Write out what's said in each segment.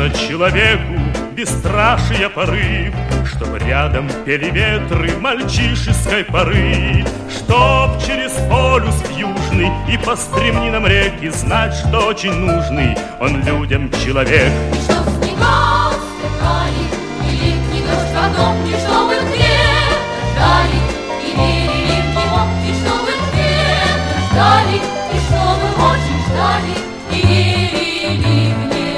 нужно человеку бесстрашие порыв, чтоб рядом пели ветры мальчишеской поры, чтоб через полюс в южный и по стремнинам реки знать, что очень нужный он людям человек. И чтоб снега сверкали, и летний дождь в одном, и чтоб их где-то ждали, и верили в него, и чтоб их где-то ждали, и чтобы очень ждали, и верили в него.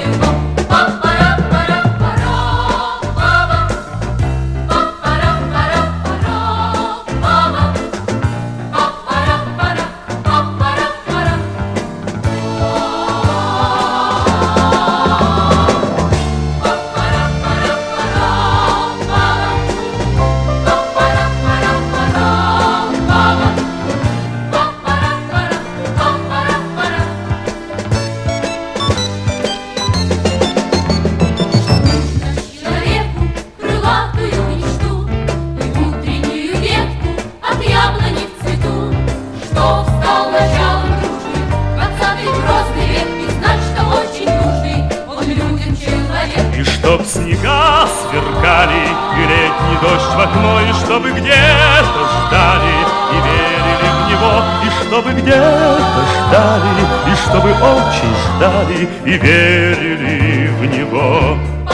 И чтоб снега сверкали, и летний дождь в окно, и чтобы где-то ждали, и верили в него, и чтобы где-то ждали, и чтобы очень ждали, и верили в него.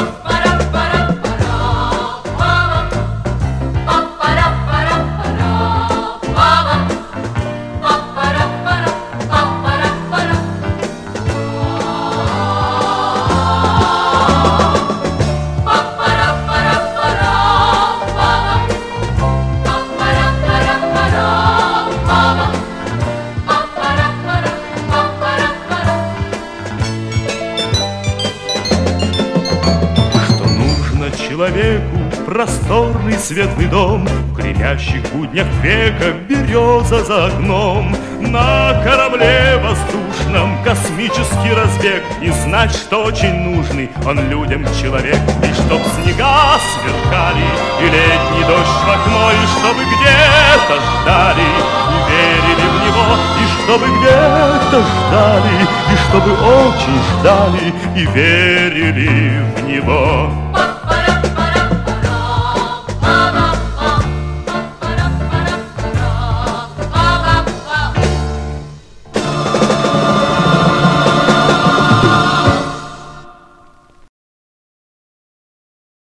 Человеку просторный светлый дом, в гремящих буднях века береза за окном, на корабле воздушном космический разбег, и знать, что очень нужный он людям человек. И чтоб снега сверкали, и летний дождь в окно, и чтобы где-то ждали, и верили в него, и чтобы где-то ждали, и чтобы очень ждали, и верили в него.